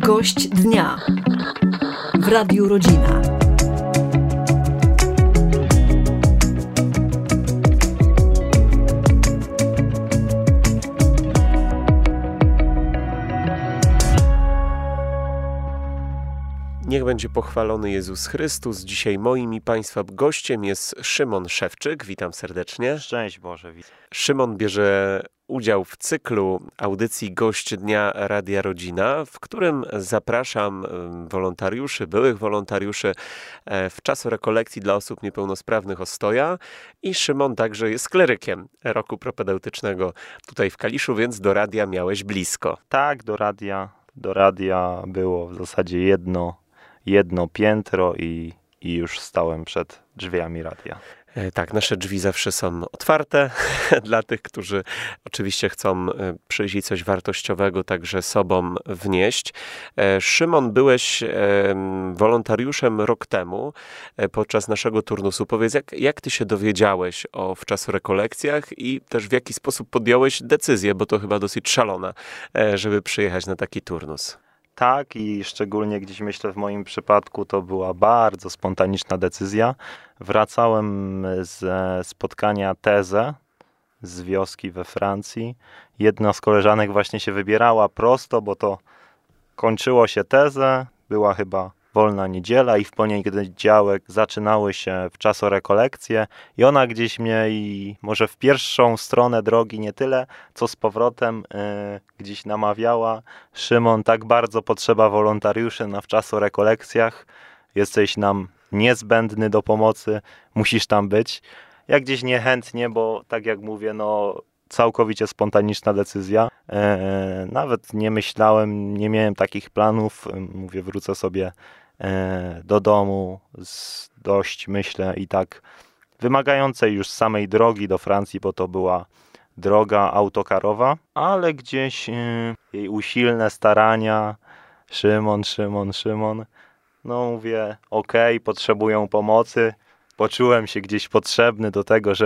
Gość dnia w Radiu Rodzina. Niech będzie pochwalony Jezus Chrystus. Dzisiaj moim i Państwa gościem jest Szymon Szewczyk. Witam serdecznie. Szczęść Boże. Szymon bierze udział w cyklu audycji Gość Dnia Radia Rodzina, w którym zapraszam wolontariuszy, byłych wolontariuszy w czasu rekolekcji dla osób niepełnosprawnych Ostoja. I Szymon także jest klerykiem roku propedeutycznego tutaj w Kaliszu, więc do radia miałeś blisko. Tak, do radia było w zasadzie jedno piętro i już stałem przed drzwiami radia. Tak, nasze drzwi zawsze są otwarte dla tych, którzy oczywiście chcą przyjść i coś wartościowego także sobą wnieść. Szymon, byłeś wolontariuszem rok temu podczas naszego turnusu. Powiedz, jak ty się dowiedziałeś o wczasorekolekcjach i też w jaki sposób podjąłeś decyzję, bo to chyba dosyć szalona, żeby przyjechać na taki turnus. Tak, i szczególnie gdzieś myślę w moim przypadku to była bardzo spontaniczna decyzja. Wracałem ze spotkania Teze z wioski we Francji. Jedna z koleżanek właśnie się wybierała prosto, bo to kończyło się Tezę, była chyba wolna niedziela i w poniedziałek zaczynały się wczasorekolekcje i ona gdzieś mnie i może w pierwszą stronę drogi nie tyle, co z powrotem gdzieś namawiała: Szymon, tak bardzo potrzeba wolontariuszy na wczasorekolekcjach, jesteś nam niezbędny do pomocy, musisz tam być. Ja gdzieś niechętnie, bo tak jak mówię, całkowicie spontaniczna decyzja. Nawet nie myślałem, nie miałem takich planów. Mówię, wrócę sobie do domu z dość, myślę, i tak wymagającej już samej drogi do Francji, bo to była droga autokarowa, ale gdzieś jej usilne starania, Szymon, mówię, okej, potrzebują pomocy. Poczułem się gdzieś potrzebny do tego,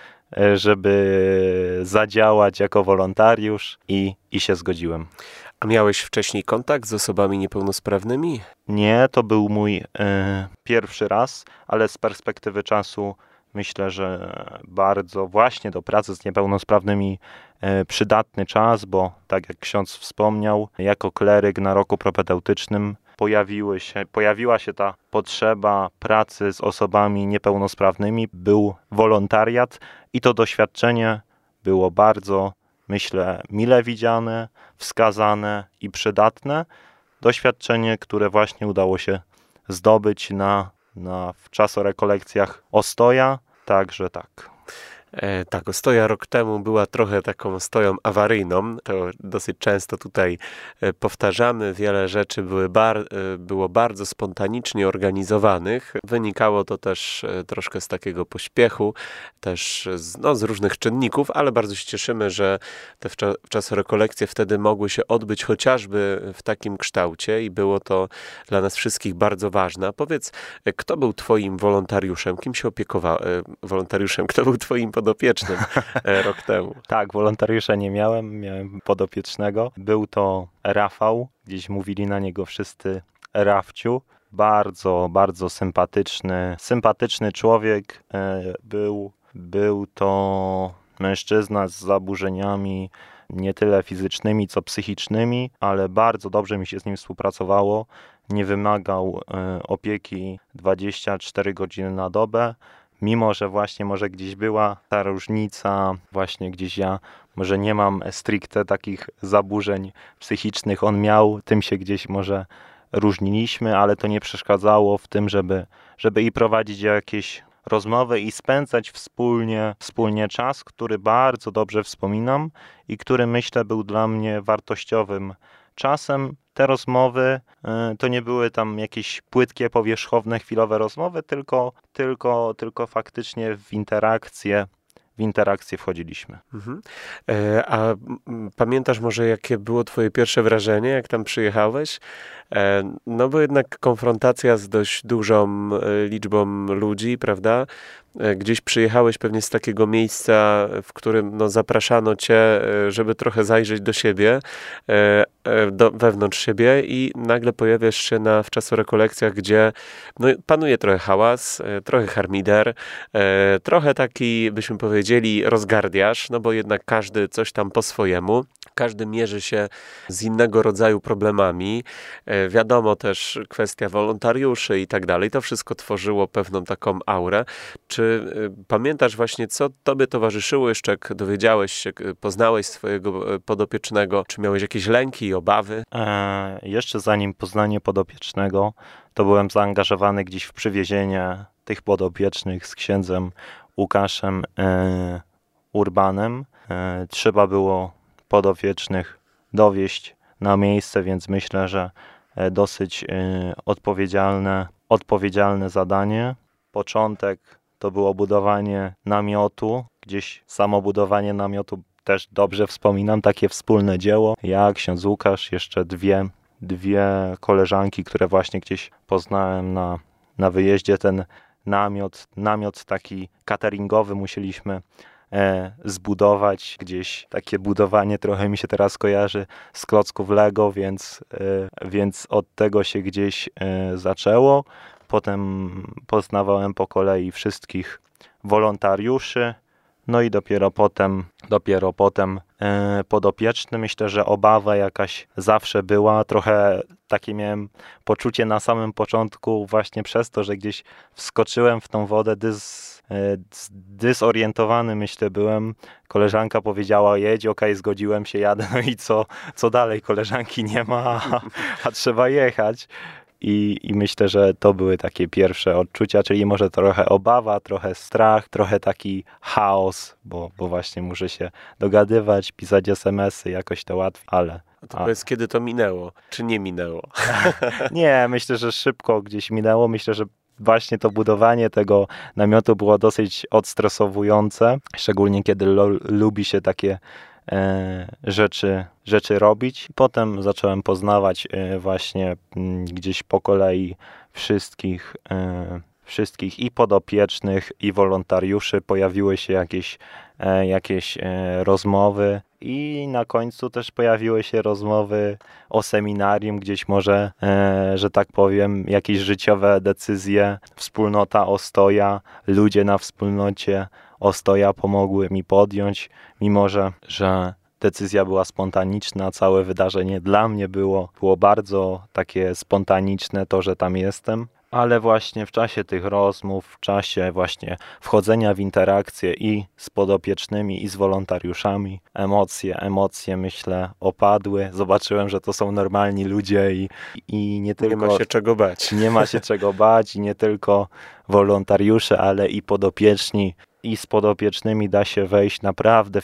żeby zadziałać jako wolontariusz i się zgodziłem. A miałeś wcześniej kontakt z osobami niepełnosprawnymi? Nie, to był mój pierwszy raz, ale z perspektywy czasu myślę, że bardzo właśnie do pracy z niepełnosprawnymi przydatny czas, bo tak jak ksiądz wspomniał, jako kleryk na roku propedeutycznym pojawiła się ta potrzeba pracy z osobami niepełnosprawnymi, był wolontariat i to doświadczenie było bardzo, myślę, mile widziane, wskazane i przydatne. Doświadczenie, które właśnie udało się zdobyć na wczasorekolekcjach Ostoja, także tak. Tak, Ostoja rok temu była trochę taką Ostoją awaryjną. To dosyć często tutaj powtarzamy. Wiele rzeczy było bardzo spontanicznie organizowanych. Wynikało to też troszkę z takiego pośpiechu, też z różnych czynników, ale bardzo się cieszymy, że te wczasorekolekcje wtedy mogły się odbyć chociażby w takim kształcie i było to dla nas wszystkich bardzo ważne. Powiedz, kto był twoim wolontariuszem? Kim się wolontariuszem? Kto był twoim podopiecznym rok temu? Tak, wolontariusza nie miałem podopiecznego. Był to Rafał, gdzieś mówili na niego wszyscy Rafciu. Bardzo, bardzo sympatyczny człowiek. Był to mężczyzna z zaburzeniami nie tyle fizycznymi, co psychicznymi, ale bardzo dobrze mi się z nim współpracowało. Nie wymagał opieki 24 godziny na dobę. Mimo że właśnie może gdzieś była ta różnica, właśnie gdzieś ja może nie mam stricte takich zaburzeń psychicznych, on miał, tym się gdzieś może różniliśmy, ale to nie przeszkadzało w tym, żeby i prowadzić jakieś rozmowy i spędzać wspólnie czas, który bardzo dobrze wspominam i który myślę był dla mnie wartościowym czasem. Te rozmowy to nie były tam jakieś płytkie, powierzchowne, chwilowe rozmowy, tylko faktycznie w interakcję wchodziliśmy. Mhm. A pamiętasz może, jakie było twoje pierwsze wrażenie, jak tam przyjechałeś? Bo jednak konfrontacja z dość dużą liczbą ludzi, prawda? gdzieś przyjechałeś pewnie z takiego miejsca, w którym no, zapraszano cię, żeby trochę zajrzeć do siebie, wewnątrz siebie i nagle pojawiasz się na wczasorekolekcjach, gdzie no, panuje trochę hałas, trochę harmider, trochę taki, byśmy powiedzieli, rozgardiasz, no bo jednak każdy coś tam po swojemu. Każdy mierzy się z innego rodzaju problemami. Wiadomo też kwestia wolontariuszy i tak dalej. To wszystko tworzyło pewną taką aurę. Czy pamiętasz właśnie, co tobie towarzyszyło jeszcze, jak dowiedziałeś się, poznałeś swojego podopiecznego? Czy miałeś jakieś lęki i obawy? Jeszcze zanim poznanie podopiecznego, to byłem zaangażowany gdzieś w przywiezienie tych podopiecznych z księdzem Łukaszem Urbanem. Trzeba było podopiecznych dowieść na miejsce, więc myślę, że dosyć odpowiedzialne zadanie. Początek to było budowanie namiotu. Gdzieś samo budowanie namiotu też dobrze wspominam, takie wspólne dzieło. Ja, ksiądz Łukasz, jeszcze dwie koleżanki, które właśnie gdzieś poznałem na wyjeździe. Ten namiot taki cateringowy musieliśmy zbudować. Gdzieś takie budowanie trochę mi się teraz kojarzy z klocków Lego, więc od tego się gdzieś zaczęło. Potem poznawałem po kolei wszystkich wolontariuszy, no i dopiero potem podopieczny. Myślę, że obawa jakaś zawsze była. Trochę takie miałem poczucie na samym początku właśnie przez to, że gdzieś wskoczyłem w tą wodę zdysorientowany, myślę, byłem. Koleżanka powiedziała: jedź, okej, zgodziłem się, jadę. No i co dalej? Koleżanki nie ma, a trzeba jechać. I myślę, że to były takie pierwsze odczucia, czyli może trochę obawa, trochę strach, trochę taki chaos, bo właśnie muszę się dogadywać, pisać SMS-y, jakoś to łatwiej, ale... To powiedz, kiedy to minęło, czy nie minęło? Nie, myślę, że szybko gdzieś minęło. Myślę, że właśnie to budowanie tego namiotu było dosyć odstresowujące, szczególnie kiedy lubi się takie rzeczy robić. Potem zacząłem poznawać właśnie gdzieś po kolei wszystkich i podopiecznych, i wolontariuszy. Pojawiły się jakieś rozmowy i na końcu też pojawiły się rozmowy o seminarium, gdzieś może, że tak powiem, jakieś życiowe decyzje, wspólnota Ostoja, ludzie na wspólnocie Ostoja pomogły mi podjąć, mimo że decyzja była spontaniczna, całe wydarzenie dla mnie było bardzo takie spontaniczne, to, że tam jestem. Ale właśnie w czasie tych rozmów, w czasie właśnie wchodzenia w interakcje i z podopiecznymi, i z wolontariuszami, emocje myślę opadły. Zobaczyłem, że to są normalni ludzie i nie tylko... Nie ma się czego bać. Nie ma się czego bać i nie tylko wolontariusze, ale i podopieczni. I z podopiecznymi da się wejść naprawdę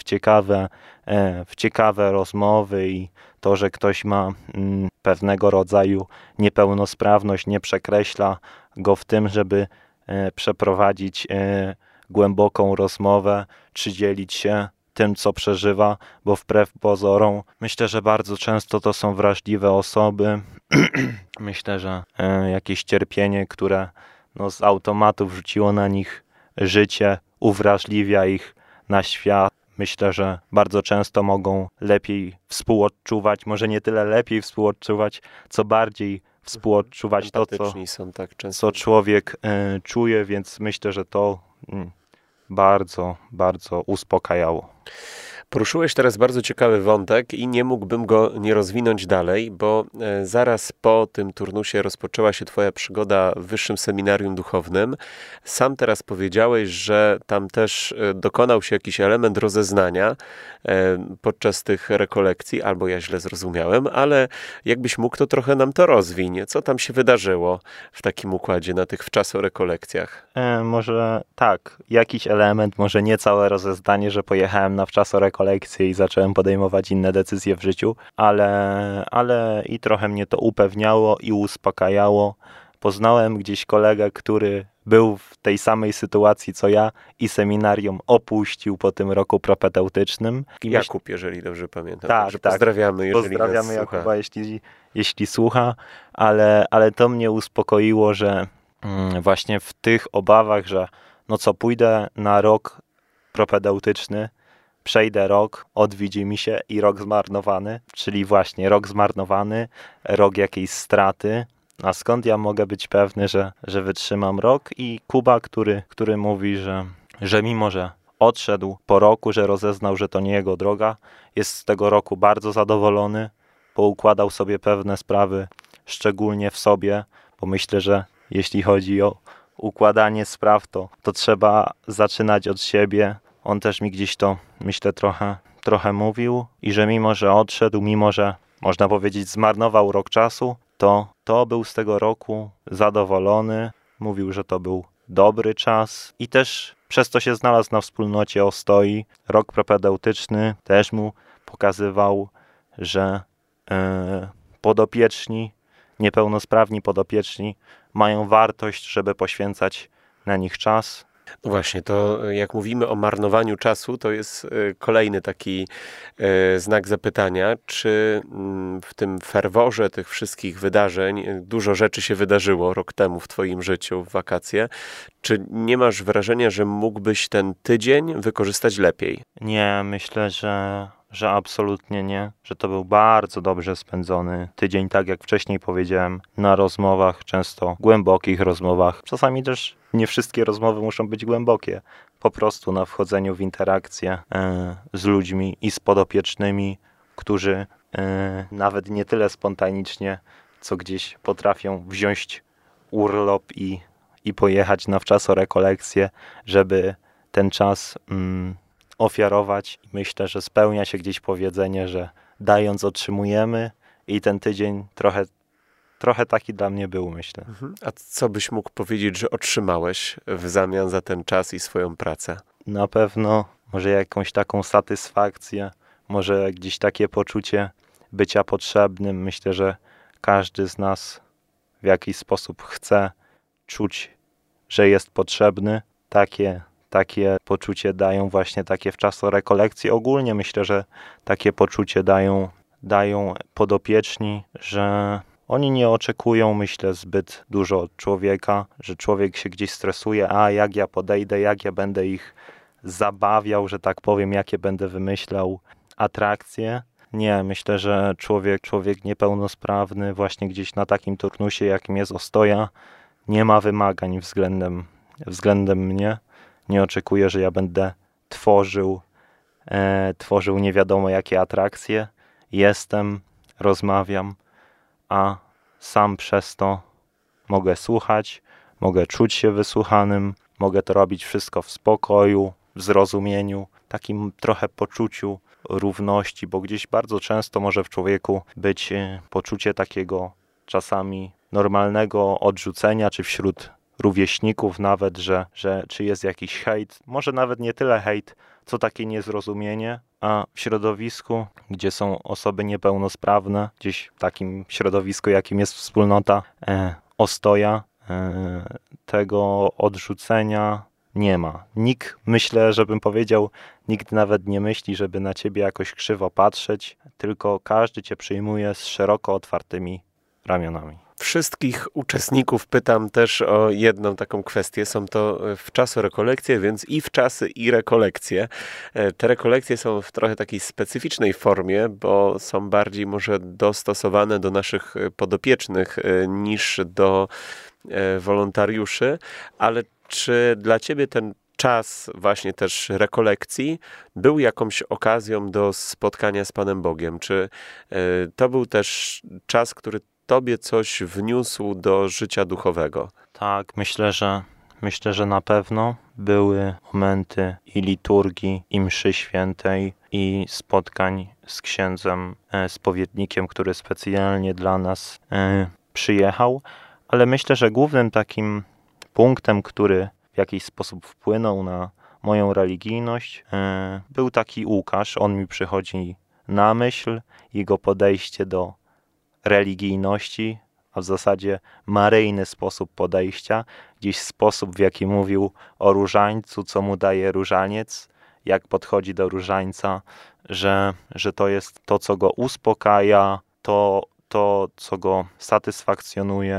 w ciekawe rozmowy i to, że ktoś ma pewnego rodzaju niepełnosprawność, nie przekreśla go w tym, żeby przeprowadzić głęboką rozmowę, czy dzielić się tym, co przeżywa, bo wbrew pozorom myślę, że bardzo często to są wrażliwe osoby. Myślę, że jakieś cierpienie, które z automatu wrzuciło na nich życie, uwrażliwia ich na świat. Myślę, że bardzo często mogą lepiej współodczuwać, może nie tyle lepiej współodczuwać, co bardziej współodczuwać to, są tak często. co człowiek czuje, więc myślę, że to bardzo, bardzo uspokajało. Poruszyłeś teraz bardzo ciekawy wątek i nie mógłbym go nie rozwinąć dalej, bo zaraz po tym turnusie rozpoczęła się twoja przygoda w Wyższym Seminarium Duchownym. Sam teraz powiedziałeś, że tam też dokonał się jakiś element rozeznania podczas tych rekolekcji, albo ja źle zrozumiałem, ale jakbyś mógł, to trochę nam to rozwiń. Co tam się wydarzyło w takim układzie na tych wczasorekolekcjach? Może tak, jakiś element, może nie całe rozeznanie, że pojechałem na wczasorekolekcję i zacząłem podejmować inne decyzje w życiu, ale i trochę mnie to upewniało i uspokajało. Poznałem gdzieś kolegę, który był w tej samej sytuacji co ja i seminarium opuścił po tym roku propedeutycznym. Jakub, jeżeli dobrze pamiętam. Tak. Pozdrawiamy, jeżeli pozdrawiamy Jakuba, jeśli słucha, ale to mnie uspokoiło, że właśnie w tych obawach, że no co, pójdę na rok propedeutyczny, przejdę rok, odwiedzi mi się i rok zmarnowany, czyli właśnie rok zmarnowany, rok jakiejś straty. A skąd ja mogę być pewny, że wytrzymam rok? I Kuba, który mówi, że mimo, że odszedł po roku, że rozeznał, że to nie jego droga, jest z tego roku bardzo zadowolony, poukładał sobie pewne sprawy, szczególnie w sobie, bo myślę, że jeśli chodzi o układanie spraw, to trzeba zaczynać od siebie. On też mi gdzieś to, myślę, trochę mówił i że mimo, że odszedł, mimo, że można powiedzieć zmarnował rok czasu, to był z tego roku zadowolony. Mówił, że to był dobry czas i też przez to się znalazł na wspólnocie Ostoi. Rok propedeutyczny też mu pokazywał, że podopieczni, niepełnosprawni podopieczni mają wartość, żeby poświęcać na nich czas. No właśnie, to jak mówimy o marnowaniu czasu, to jest kolejny taki znak zapytania, czy w tym ferworze tych wszystkich wydarzeń, dużo rzeczy się wydarzyło rok temu w twoim życiu, w wakacje, czy nie masz wrażenia, że mógłbyś ten tydzień wykorzystać lepiej? Nie, myślę, że absolutnie nie, że to był bardzo dobrze spędzony tydzień, tak jak wcześniej powiedziałem, na rozmowach, często głębokich rozmowach. Czasami też nie wszystkie rozmowy muszą być głębokie, po prostu na wchodzeniu w interakcję z ludźmi i z podopiecznymi, którzy nawet nie tyle spontanicznie, co gdzieś potrafią wziąć urlop i pojechać na wczasorekolekcję, żeby ten czas ofiarować. Myślę, że spełnia się gdzieś powiedzenie, że dając otrzymujemy i ten tydzień trochę taki dla mnie był, myślę. A co byś mógł powiedzieć, że otrzymałeś w zamian za ten czas i swoją pracę? Na pewno może jakąś taką satysfakcję, może gdzieś takie poczucie bycia potrzebnym. Myślę, że każdy z nas w jakiś sposób chce czuć, że jest potrzebny. Takie poczucie dają właśnie takie wczasorekolekcje. Ogólnie myślę, że takie poczucie dają podopieczni, że oni nie oczekują, myślę, zbyt dużo od człowieka, że człowiek się gdzieś stresuje, a jak ja podejdę, jak ja będę ich zabawiał, że tak powiem, jakie będę wymyślał atrakcje. Nie, myślę, że człowiek niepełnosprawny właśnie gdzieś na takim turnusie, jakim jest Ostoja, nie ma wymagań względem mnie. Nie oczekuję, że ja będę tworzył nie wiadomo jakie atrakcje. Jestem, rozmawiam, a sam przez to mogę słuchać, mogę czuć się wysłuchanym, mogę to robić wszystko w spokoju, w zrozumieniu, takim trochę poczuciu równości, bo gdzieś bardzo często może w człowieku być poczucie takiego czasami normalnego odrzucenia, czy wśród rówieśników nawet, że czy jest jakiś hejt, może nawet nie tyle hejt, co takie niezrozumienie, a w środowisku, gdzie są osoby niepełnosprawne, gdzieś w takim środowisku, jakim jest wspólnota Ostoja, tego odrzucenia nie ma. Myślę, żebym powiedział, nikt nawet nie myśli, żeby na ciebie jakoś krzywo patrzeć, tylko każdy cię przyjmuje z szeroko otwartymi ramionami. Wszystkich uczestników pytam też o jedną taką kwestię. Są to wczasorekolekcje, więc i wczasy, i rekolekcje. Te rekolekcje są w trochę takiej specyficznej formie, bo są bardziej może dostosowane do naszych podopiecznych niż do wolontariuszy. Ale czy dla ciebie ten czas właśnie też rekolekcji był jakąś okazją do spotkania z Panem Bogiem? Czy to był też czas, który tobie coś wniósł do życia duchowego? Tak, myślę, że na pewno były momenty i liturgii, i mszy świętej, i spotkań z księdzem, spowiednikiem, który specjalnie dla nas przyjechał, ale myślę, że głównym takim punktem, który w jakiś sposób wpłynął na moją religijność, był taki Łukasz. On mi przychodzi na myśl, jego podejście do religijności, a w zasadzie maryjny sposób podejścia, gdzieś sposób, w jaki mówił o różańcu, co mu daje różaniec, jak podchodzi do różańca, że to jest to, co go uspokaja, to co go satysfakcjonuje,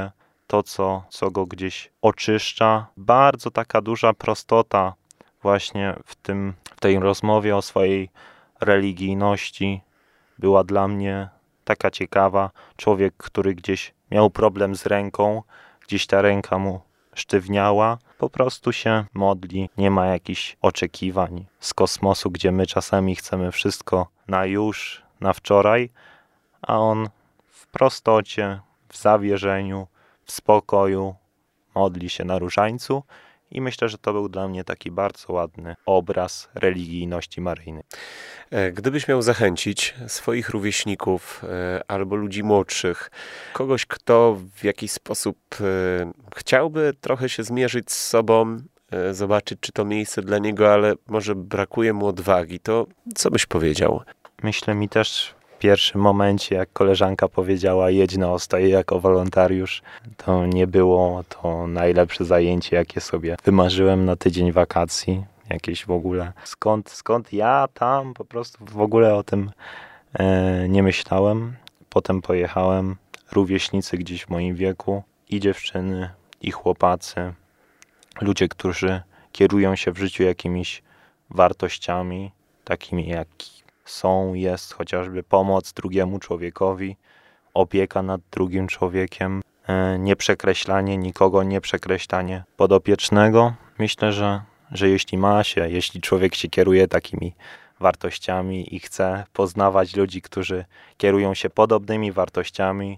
to, co go gdzieś oczyszcza. Bardzo taka duża prostota właśnie w tej rozmowie o swojej religijności była dla mnie taka ciekawa. Człowiek, który gdzieś miał problem z ręką, gdzieś ta ręka mu sztywniała, po prostu się modli, nie ma jakichś oczekiwań z kosmosu, gdzie my czasami chcemy wszystko na już, na wczoraj, a on w prostocie, w zawierzeniu, w spokoju modli się na różańcu i myślę, że to był dla mnie taki bardzo ładny obraz religijności maryjnej. Gdybyś miał zachęcić swoich rówieśników albo ludzi młodszych, kogoś, kto w jakiś sposób chciałby trochę się zmierzyć z sobą, zobaczyć, czy to miejsce dla niego, ale może brakuje mu odwagi, to co byś powiedział? Myślę mi też w pierwszym momencie, jak koleżanka powiedziała, jedź na Ostoje jako wolontariusz, to nie było to najlepsze zajęcie, jakie sobie wymarzyłem na tydzień wakacji. Jakieś w ogóle. Skąd ja tam po prostu w ogóle o tym nie myślałem. Potem pojechałem, rówieśnicy gdzieś w moim wieku, i dziewczyny, i chłopacy, ludzie, którzy kierują się w życiu jakimiś wartościami, takimi jak jest chociażby pomoc drugiemu człowiekowi, opieka nad drugim człowiekiem, nieprzekreślanie nikogo, nieprzekreślanie podopiecznego. Myślę, że jeśli człowiek się kieruje takimi wartościami i chce poznawać ludzi, którzy kierują się podobnymi wartościami,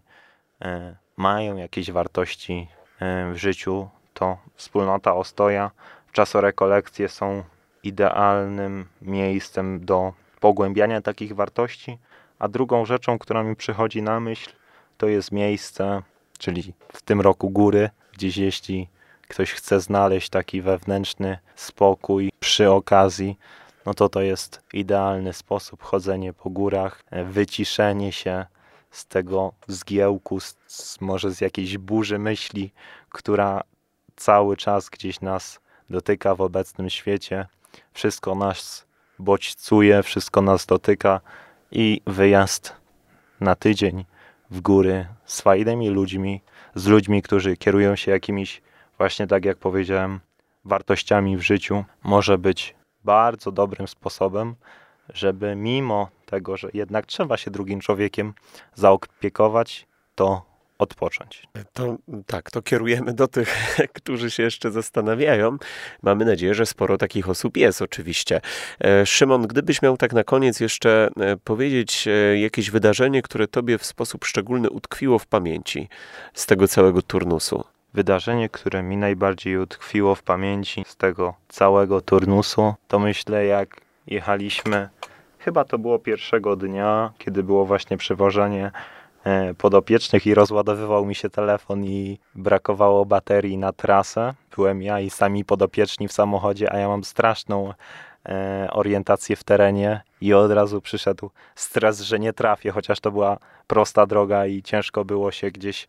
mają jakieś wartości w życiu, to wspólnota Ostoja, czasorekolekcje są idealnym miejscem do pogłębiania takich wartości, a drugą rzeczą, która mi przychodzi na myśl, to jest miejsce, czyli w tym roku góry, gdzieś jeśli ktoś chce znaleźć taki wewnętrzny spokój przy okazji, no to jest idealny sposób, chodzenie po górach, wyciszenie się z tego zgiełku, może z jakiejś burzy myśli, która cały czas gdzieś nas dotyka w obecnym świecie. Wszystko nas bodźcuje, wszystko nas dotyka i wyjazd na tydzień w góry z fajnymi ludźmi, z ludźmi, którzy kierują się jakimiś, właśnie tak jak powiedziałem, wartościami w życiu, może być bardzo dobrym sposobem, żeby mimo tego, że jednak trzeba się drugim człowiekiem zaopiekować, to odpocząć. To kierujemy do tych, którzy się jeszcze zastanawiają. Mamy nadzieję, że sporo takich osób jest oczywiście. Szymon, gdybyś miał tak na koniec jeszcze powiedzieć jakieś wydarzenie, które tobie w sposób szczególny utkwiło w pamięci z tego całego turnusu. Wydarzenie, które mi najbardziej utkwiło w pamięci z tego całego turnusu, to myślę, jak jechaliśmy, chyba to było pierwszego dnia, kiedy było właśnie przewożenie podopiecznych i rozładowywał mi się telefon i brakowało baterii na trasę. Byłem ja i sami podopieczni w samochodzie, a ja mam straszną orientację w terenie i od razu przyszedł stres, że nie trafię, chociaż to była prosta droga i ciężko było się gdzieś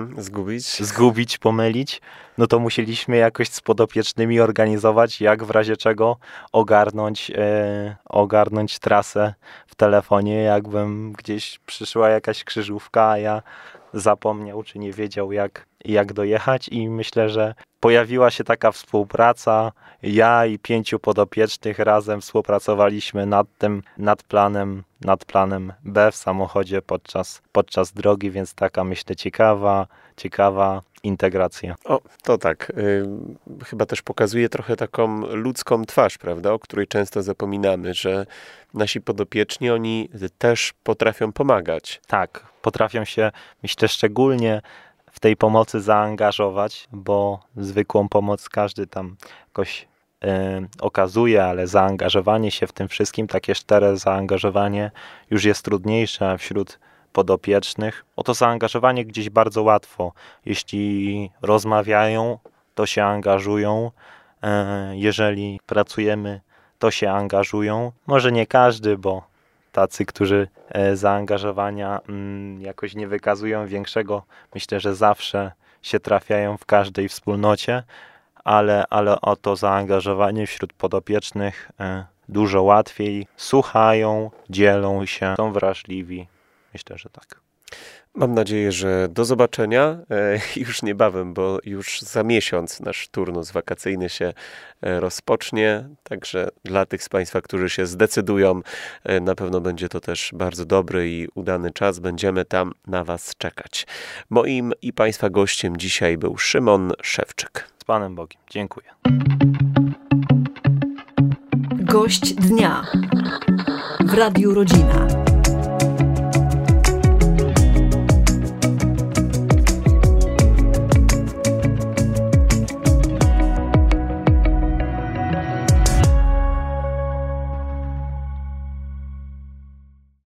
zgubić, pomylić. No to musieliśmy jakoś z podopiecznymi organizować, jak w razie czego ogarnąć trasę w telefonie, jakbym gdzieś przyszła jakaś krzyżówka, a ja zapomniał, czy nie wiedział jak dojechać, i myślę, że pojawiła się taka współpraca. Ja i 5 podopiecznych razem współpracowaliśmy nad planem B w samochodzie podczas drogi, więc taka, myślę, ciekawa integracja. To tak. Chyba też pokazuje trochę taką ludzką twarz, prawda, o której często zapominamy, że nasi podopieczni, oni też potrafią pomagać. Tak, potrafią się, myślę, szczególnie w tej pomocy zaangażować, bo zwykłą pomoc każdy tam jakoś okazuje, ale zaangażowanie się w tym wszystkim, takie szczere zaangażowanie już jest trudniejsze, a wśród podopiecznych o to zaangażowanie gdzieś bardzo łatwo. Jeśli rozmawiają, to się angażują. Jeżeli pracujemy, to się angażują. Może nie każdy, bo tacy, którzy zaangażowania jakoś nie wykazują większego, myślę, że zawsze się trafiają w każdej wspólnocie, ale o to zaangażowanie wśród podopiecznych dużo łatwiej. Słuchają, dzielą się, są wrażliwi. Myślę, że tak. Mam nadzieję, że do zobaczenia już niebawem, bo już za miesiąc nasz turnus wakacyjny się rozpocznie. Także dla tych z Państwa, którzy się zdecydują, na pewno będzie to też bardzo dobry i udany czas. Będziemy tam na Was czekać. Moim i Państwa gościem dzisiaj był Szymon Szewczyk. Z Panem Bogiem. Dziękuję. Gość dnia w Radiu Rodzina.